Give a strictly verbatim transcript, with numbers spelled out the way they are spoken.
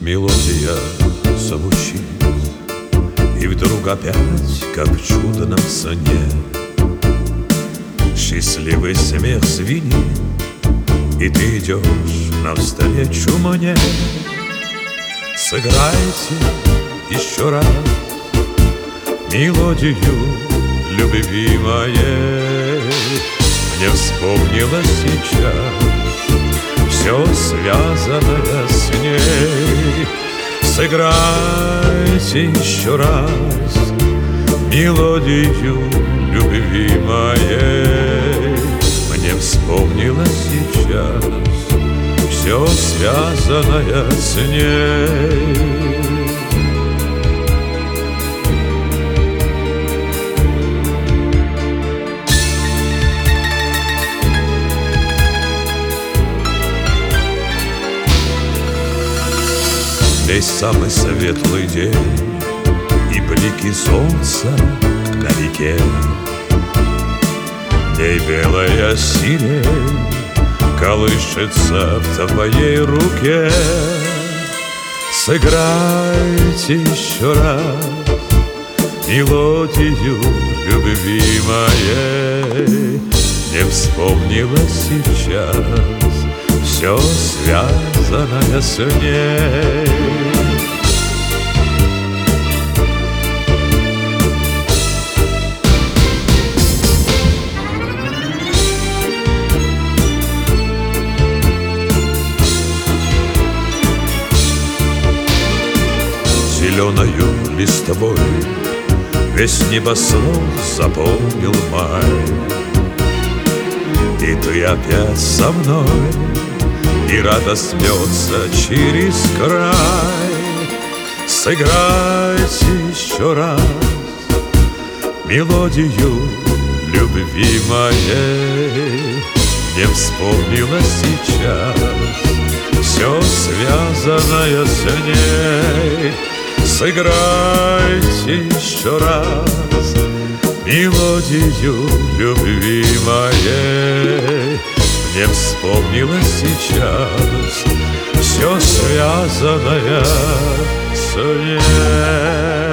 Мелодия звучит, и вдруг опять, как в чудном сне, счастливый смех звенит, и ты идешь навстречу мне. Сыграйте еще раз мелодию любви моей. Мне вспомнилось сейчас все связанное с ней. Сыграйте еще раз мелодию любви моей. Мне вспомнилось сейчас все связанное с ней. Весь самый светлый день и блики солнца на реке, где белая сирень колышется в твоей руке. Сыграйте еще раз мелодию любви моей. Мне вспомнилось сейчас все связанное с ней. Зеленою листвой весь небосвод заполнил май. И ты опять со мной, и радость льется через край. Сыграйте еще раз мелодию любви моей. Мне вспомнилось сейчас все связанное с ней. Сыграйте еще раз мелодию любви моей. Мне вспомнилось сейчас все связанное с ней.